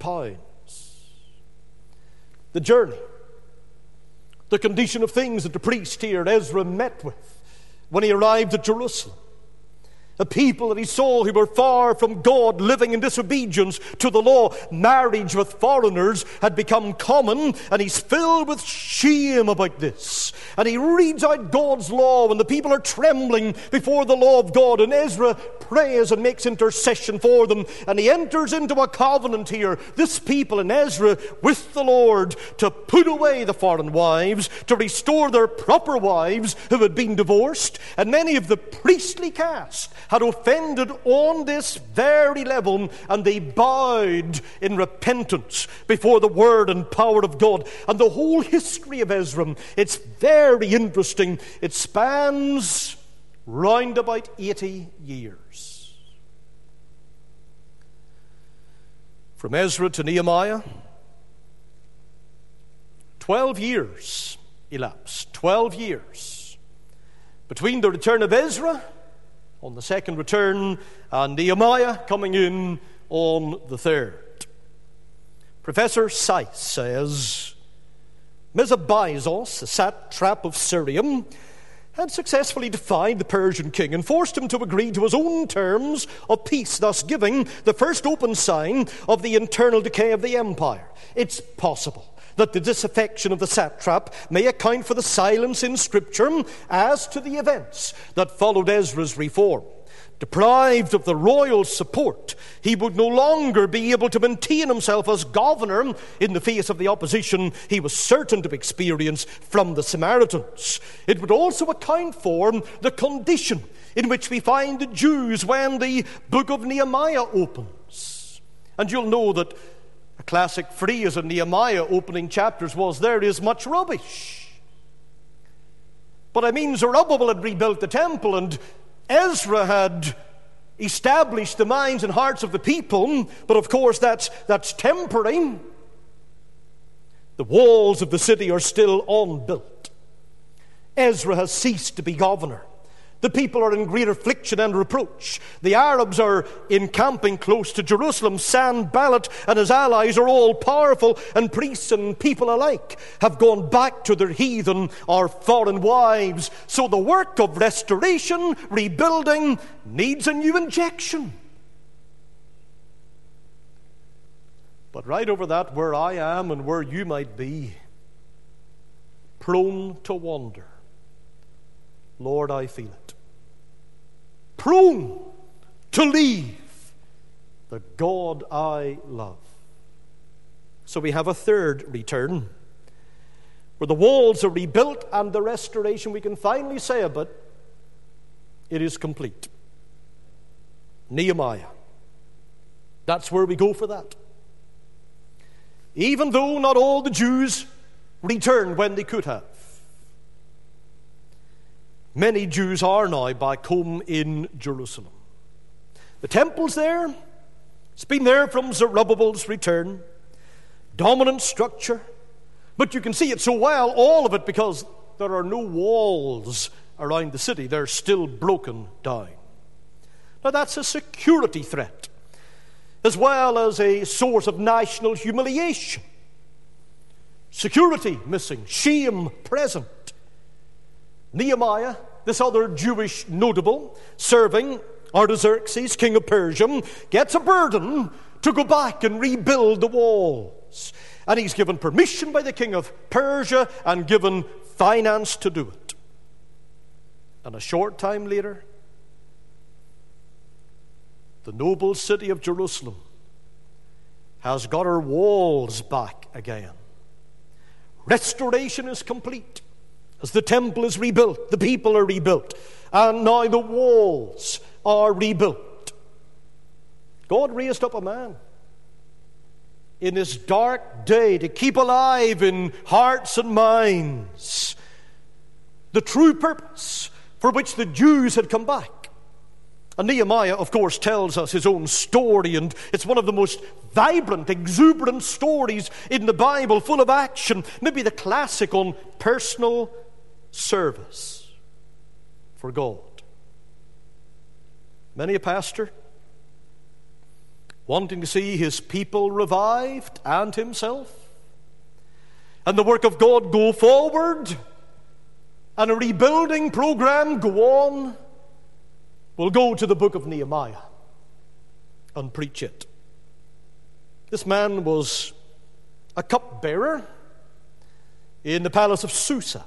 The journey, the condition of things that the priest here, Ezra, met with when he arrived at Jerusalem. A people that he saw who were far from God, living in disobedience to the law. Marriage with foreigners had become common, and he's filled with shame about this. And he reads out God's law, and the people are trembling before the law of God. And Ezra prays and makes intercession for them. And he enters into a covenant here, this people and Ezra, with the Lord, to put away the foreign wives, to restore their proper wives who had been divorced. And many of the priestly caste had offended on this very level, and they bowed in repentance before the word and power of God. And the whole history of Ezra, it's very interesting. It spans round about 80 years. From Ezra to Nehemiah, 12 years elapsed. 12 years between the return of Ezra on the second return, and Nehemiah coming in on the third. Professor Seiss says, Mesobaizos, the satrap of Syria, had successfully defied the Persian king and forced him to agree to his own terms of peace, thus giving the first open sign of the internal decay of the empire. It's possible that the disaffection of the satrap may account for the silence in Scripture as to the events that followed Ezra's reform. Deprived of the royal support, he would no longer be able to maintain himself as governor in the face of the opposition he was certain to experience from the Samaritans. It would also account for the condition in which we find the Jews when the book of Nehemiah opens. And you'll know that a classic phrase in Nehemiah opening chapters was, "There is much rubbish." But I mean, Zerubbabel had rebuilt the temple, and Ezra had established the minds and hearts of the people, but of course that's temporary. The walls of the city are still unbuilt. Ezra has ceased to be governor. The people are in great affliction and reproach. The Arabs are encamping close to Jerusalem. Sanballat and his allies are all powerful, and priests and people alike have gone back to their heathen or foreign wives. So the work of restoration, rebuilding, needs a new injection. But right over that, where I am and where you might be, prone to wander, Lord, I feel it. Prone to leave the God I love. So we have a third return, where the walls are rebuilt and the restoration, we can finally say of it, it is complete. Nehemiah. That's where we go for that. Even though not all the Jews returned when they could have, many Jews are now back home in Jerusalem. The temple's there. It's been there from Zerubbabel's return. Dominant structure. But you can see it so well, all of it, because there are no walls around the city. They're still broken down. Now that's a security threat, as well as a source of national humiliation. Security missing, shame present. Nehemiah, this other Jewish notable, serving Artaxerxes, king of Persia, gets a burden to go back and rebuild the walls. And he's given permission by the king of Persia and given finance to do it. And a short time later, the noble city of Jerusalem has got her walls back again. Restoration is complete. As the temple is rebuilt, the people are rebuilt, and now the walls are rebuilt. God raised up a man in this dark day to keep alive in hearts and minds the true purpose for which the Jews had come back. And Nehemiah, of course, tells us his own story, and it's one of the most vibrant, exuberant stories in the Bible, full of action, maybe the classic on personal service for God. Many a pastor wanting to see his people revived and himself, and the work of God go forward, and a rebuilding program go on, will go to the book of Nehemiah and preach it. This man was a cupbearer in the palace of Susa.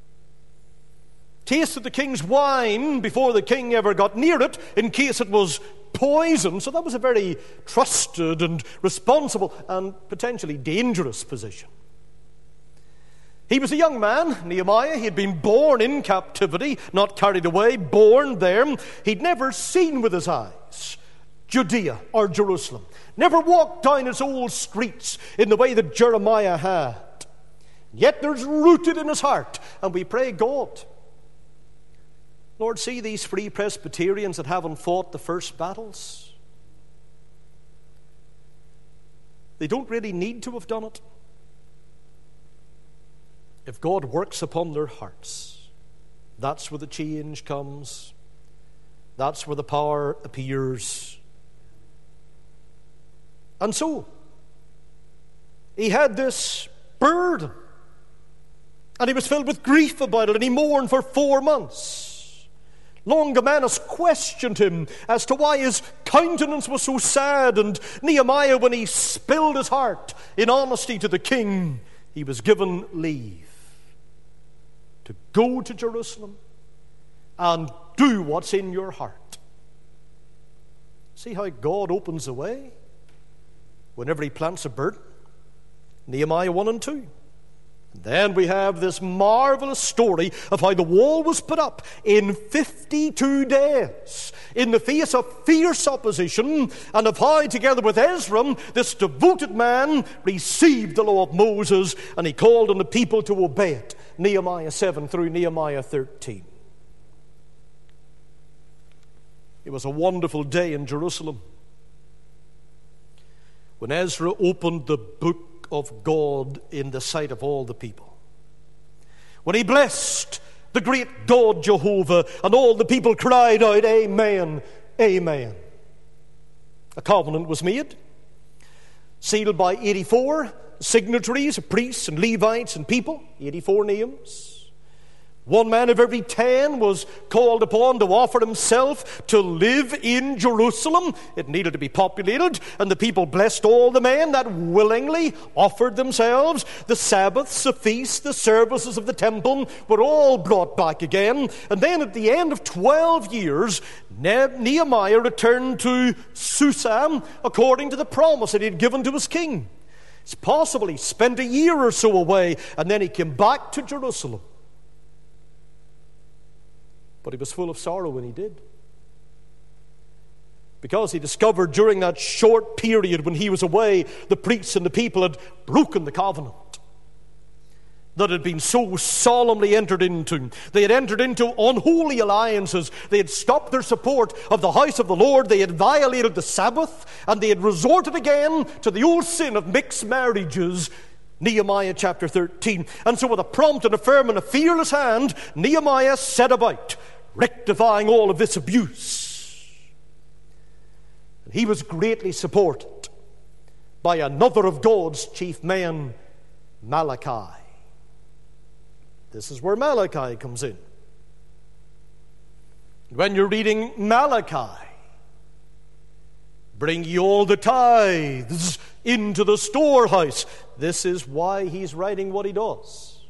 Tasted the king's wine before the king ever got near it, in case it was poison. So that was a very trusted and responsible and potentially dangerous position. He was a young man, Nehemiah. He had been born in captivity, not carried away, born there. He'd never seen with his eyes Judea or Jerusalem. Never walked down its old streets in the way that Jeremiah had. Yet there's rooted in his heart, and we pray, God, Lord, see these Free Presbyterians that haven't fought the first battles. They don't really need to have done it. If God works upon their hearts, that's where the change comes. That's where the power appears. And so, he had this burden, and he was filled with grief about it, and he mourned for 4 months. Longimanus questioned him as to why his countenance was so sad, and Nehemiah, when he spilled his heart in honesty to the king, he was given leave to go to Jerusalem and do what's in your heart. See how God opens the way whenever he plants a burden? Nehemiah 1 and 2. And then we have this marvelous story of how the wall was put up in 52 days in the face of fierce opposition, and of how, together with Ezra, this devoted man received the law of Moses, and he called on the people to obey it. Nehemiah 7 through Nehemiah 13. It was a wonderful day in Jerusalem when Ezra opened the book of God in the sight of all the people. When he blessed the great God Jehovah, and all the people cried out, Amen, Amen. A covenant was made, sealed by 84 signatories of priests and Levites and people, 84 names. 1 man of every 10 was called upon to offer himself to live in Jerusalem. It needed to be populated, and the people blessed all the men that willingly offered themselves. The Sabbaths, the feasts, the services of the temple were all brought back again. And then at the end of 12 years, Nehemiah returned to Susa according to the promise that he had given to his king. It's possible he spent a year or so away, and then he came back to Jerusalem. But he was full of sorrow when he did, because he discovered during that short period when he was away, the priests and the people had broken the covenant. that had been so solemnly entered into. They had entered into unholy alliances. They had stopped their support of the house of the Lord. They had violated the Sabbath, and they had resorted again to the old sin of mixed marriages. Nehemiah chapter 13. And so with a prompt and a firm and a fearless hand, Nehemiah set about rectifying all of this abuse. And he was greatly supported by another of God's chief men, Malachi. This is where Malachi comes in. When you're reading Malachi, bring ye all the tithes into the storehouse. This is why he's writing what he does.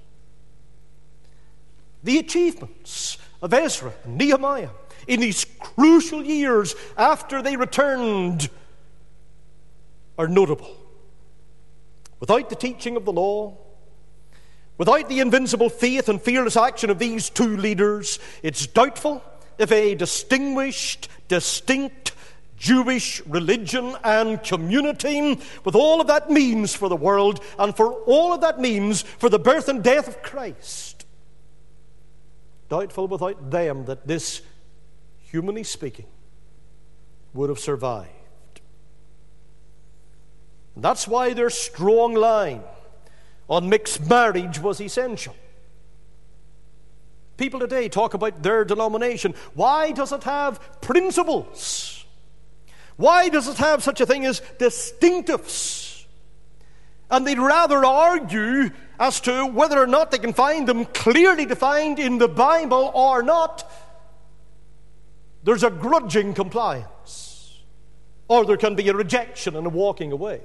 The achievements of Ezra and Nehemiah in these crucial years after they returned are notable. Without the teaching of the law, without the invincible faith and fearless action of these two leaders, it's doubtful if a distinguished, distinct Jewish religion and community, with all of that means for the world and for all of that means for the birth and death of Christ, doubtful without them that this, humanly speaking, would have survived. And that's why their strong line on mixed marriage was essential. People today talk about their denomination. Why does it have principles? Why does it have such a thing as distinctives? And they'd rather argue as to whether or not they can find them clearly defined in the Bible or not. There's a grudging compliance, or there can be a rejection and a walking away.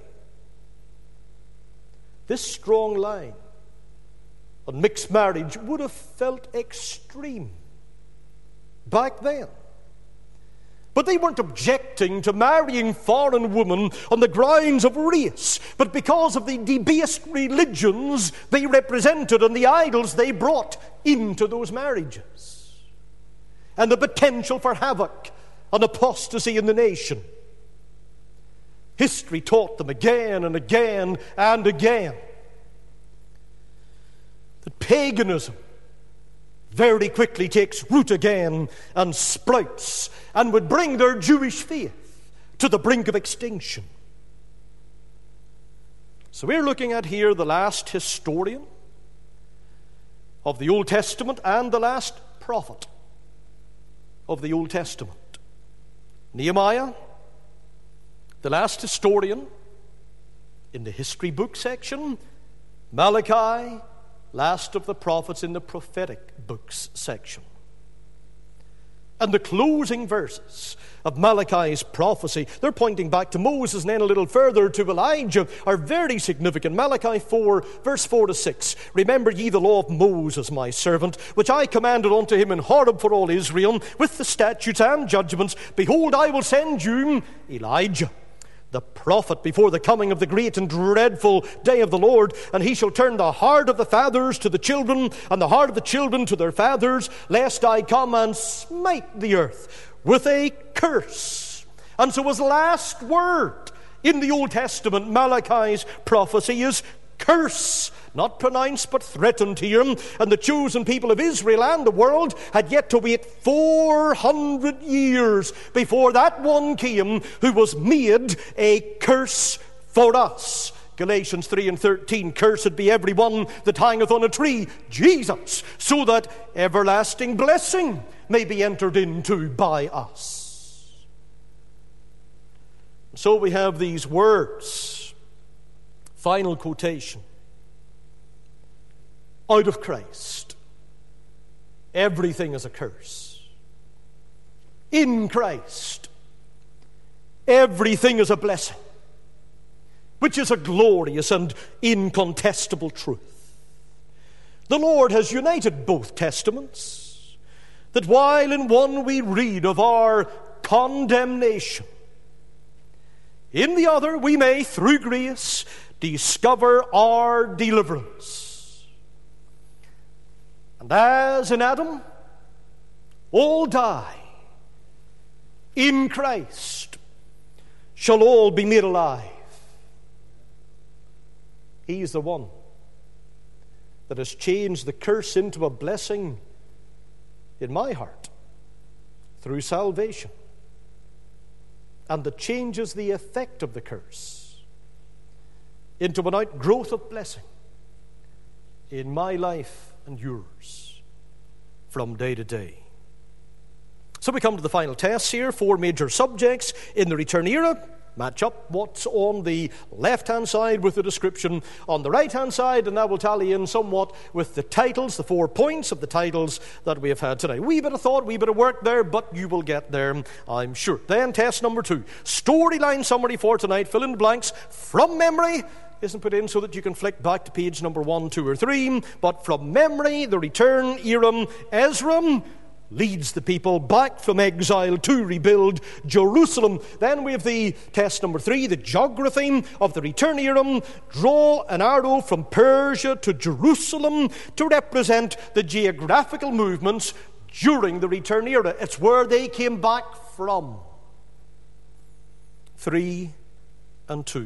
This strong line on mixed marriage would have felt extreme back then. But they weren't objecting to marrying foreign women on the grounds of race, but because of the debased religions they represented and the idols they brought into those marriages, and the potential for havoc and apostasy in the nation. History taught them again and again and again that paganism very quickly takes root again and sprouts and would bring their Jewish faith to the brink of extinction. So we're looking at here the last historian of the Old Testament and the last prophet of the Old Testament. Nehemiah, the last historian in the history book section. Malachi, last of the prophets in the prophetic books section. And the closing verses of Malachi's prophecy, they're pointing back to Moses and then a little further to Elijah, are very significant. Malachi 4, verse 4 to 6. Remember ye the law of Moses, my servant, which I commanded unto him in Horeb for all Israel, with the statutes and judgments. Behold, I will send you Elijah, the prophet, before the coming of the great and dreadful day of the Lord, and he shall turn the heart of the fathers to the children, and the heart of the children to their fathers, lest I come and smite the earth with a curse. And so his last word in the Old Testament, Malachi's prophecy, is curse. Not pronounced, but threatened here. And the chosen people of Israel and the world had yet to wait 400 years before that one came who was made a curse for us. Galatians 3 and 13, cursed be every one that hangeth on a tree, Jesus, so that everlasting blessing may be entered into by us. So we have these words, final quotation. Out of Christ, everything is a curse. In Christ, everything is a blessing, which is a glorious and incontestable truth. The Lord has united both testaments, that while in one we read of our condemnation, in the other we may, through grace, discover our deliverance. And as in Adam, all die, in Christ shall all be made alive. He is the one that has changed the curse into a blessing in my heart through salvation, and that changes the effect of the curse into an outgrowth of blessing in my life and yours from day to day. So we come to the final tests here, 4 major subjects in the return era. Match up what's on the left-hand side with the description on the right-hand side, and that will tally in somewhat with the titles, the 4 points of the titles that we have had today. Wee bit of thought, wee bit of work there, but you will get there, I'm sure. Then test number 2, storyline summary for tonight. Fill in the blanks from memory. Isn't put in so that you can flick back to page number 1, 2, or 3, but from memory, the return era. Ezra leads the people back from exile to rebuild Jerusalem. Then we have the test number 3, the geography of the return era. Draw an arrow from Persia to Jerusalem to represent the geographical movements during the return era. It's where they came back from. 3 and 2.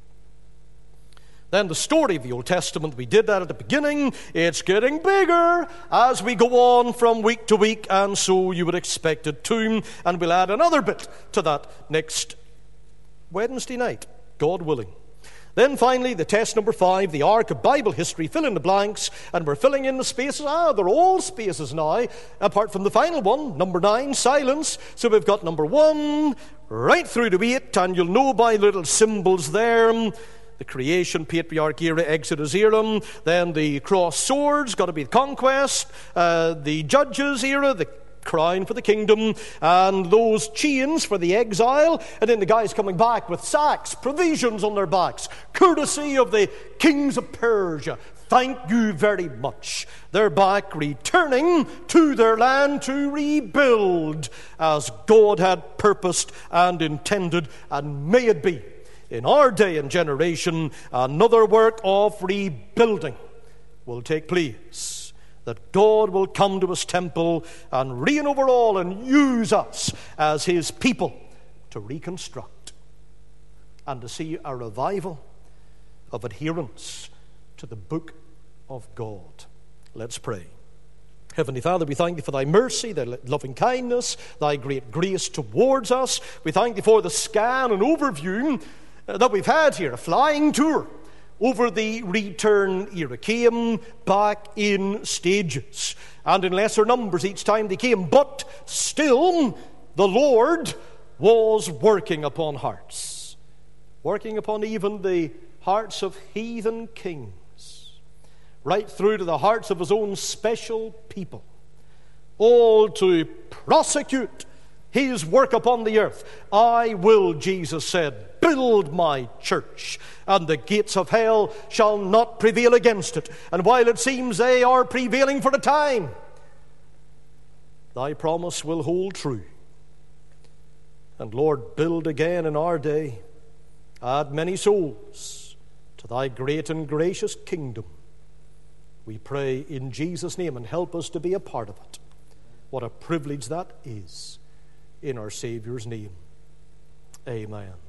Then the story of the Old Testament, we did that at the beginning. It's getting bigger as we go on from week to week, and so you would expect it to. And we'll add another bit to that next Wednesday night, God willing. Then finally, the test number 5, the arc of Bible history. Fill in the blanks, and we're filling in the spaces. They're all spaces now, apart from the final one, number 9, silence. So we've got number 1 right through to 8, and you'll know by little symbols there. The creation, patriarch era, Exodus era. Then the cross swords, got to be the conquest. The judges era, the crown for the kingdom. And those chains for the exile. And then the guys coming back with sacks, provisions on their backs, courtesy of the kings of Persia. Thank you very much. They're back, returning to their land to rebuild as God had purposed and intended, and may it be in our day and generation, another work of rebuilding will take place, that God will come to his temple and reign over all and use us as his people to reconstruct and to see a revival of adherence to the book of God. Let's pray. Heavenly Father, we thank thee for thy mercy, thy loving kindness, thy great grace towards us. We thank thee for the scan and overview that we've had here, a flying tour over the return era. Came back in stages and in lesser numbers each time they came, but still the Lord was working upon hearts, working upon even the hearts of heathen kings, right through to the hearts of his own special people, all to prosecute his work upon the earth. I will, Jesus said, build my church, and the gates of hell shall not prevail against it. And while it seems they are prevailing for a time, thy promise will hold true. And Lord, build again in our day, add many souls to thy great and gracious kingdom. We pray in Jesus' name, and help us to be a part of it. What a privilege that is. In our Savior's name, amen.